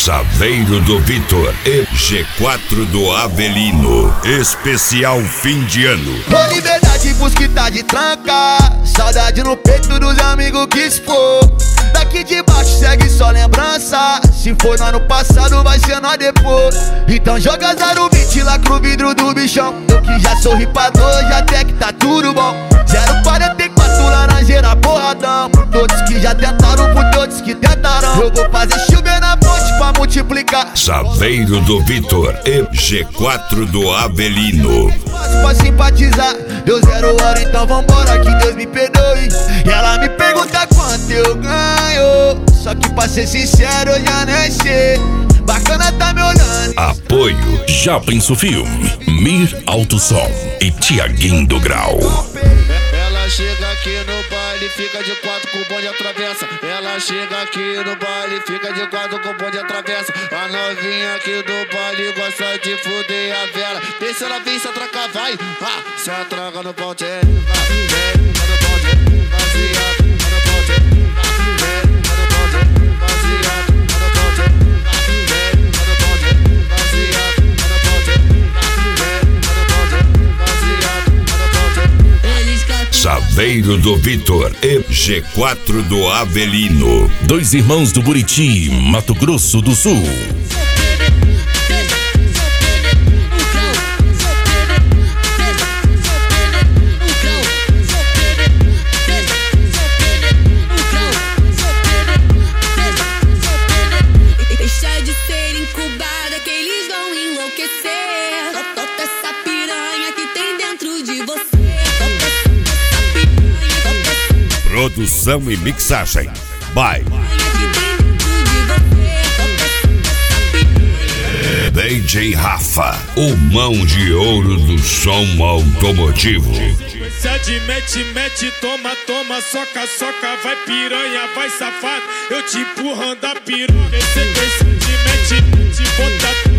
Saveiro do Vitor e G4 do Avelino. Especial fim de ano. Ô liberdade, busca e tá de tranca. Saudade no peito dos amigos que expor. Daqui de baixo segue só lembrança. Se for no ano passado vai ser nós depois. Então joga 020 lá pro vidro do bichão. Eu que já sou ripador, já até que tá tudo bom. 044 laranjeira porradão. Por todos que já tentaram, por todos que tentaram. Eu vou fazer chover na fonte pra multiplicar. Saveiro do Vitor e G4 do Avelino. Pra simpatizar, deu 0 hora, então vambora, que Deus me perdoe. E ela me pergunta quanto eu ganho. Só que pra ser sincero eu já nem sei. Bacana tá me olhando. Apoio Já Penso Filme, Mir Alto Som e Tiaguinho do Grau. Ela chega aqui no baile, fica de 4 com o bonde atravessa. Ela chega aqui no baile, fica de 4 com o bonde atravessa. A novinha aqui do baile gosta de fuder a vela. Deixa ela vir, se atracar, vai. Se atraca no pau, tchê. Saveiro do Vitor e G4 do Avelino. Dois irmãos do Buriti, Mato Grosso do Sul. Deixa de ser incubada que eles vão enlouquecer. Solta essa piranha que tem dentro de você. Produção e mixagem by DJ Rafa, o mão de ouro do som automotivo. Sequência de mete, toma, soca, vai piranha, vai safado, eu te empurrando a piranha. Sequência de mete, bota